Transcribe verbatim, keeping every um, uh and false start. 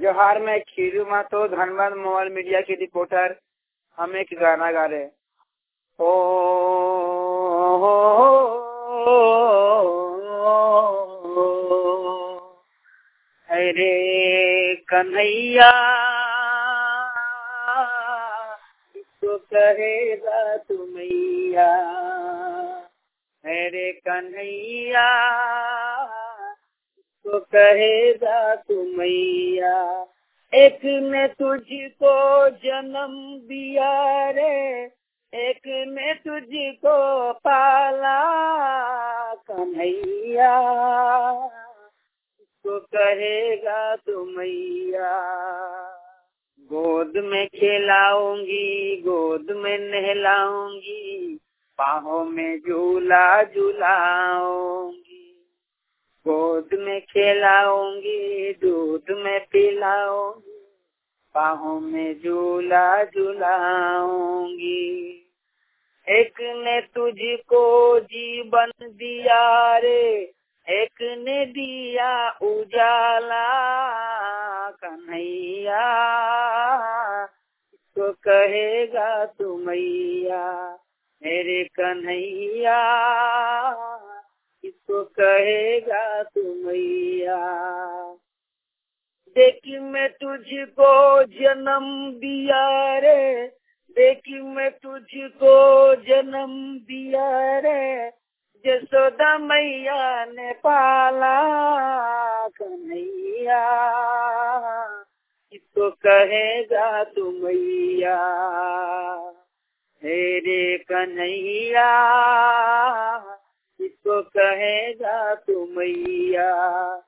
जोहार में Khiru Mato Dhanbad mobile media के रिपोर्टर। हम एक गाना गा रहे। ओ अरे कन्हैया इसको कहेगा तू मैया, अरे कन्हैया तो कहेगा तू मैया। एक ने तुझको जन्म दिया रे, एक ने तुझको पाला कन्हैया, तो कहेगा तू मैया। गोद में खिलाऊंगी, गोद में नहलाऊंगी, बाहों में झूला झूलाऊंगी, गोद में खिलाऊंगी, दूध में पिलाऊंगी, बाहों में झूला झूलाऊंगी। एक ने तुझको जीवन दिया रे, एक ने दिया उजाला कन्हैया, इसको कहेगा तू मैया, मेरे कन्हैया इसको कहेगा तू मैया। देखी मैं तुझको जन्म दिया रे, देखी मैं तुझको जन्म दिया रे, जसोदा मैया ने पाला कन्हैया, इसको कहेगा तू मैया, मेरे कन्हैया इसको कहेगा तू मैया।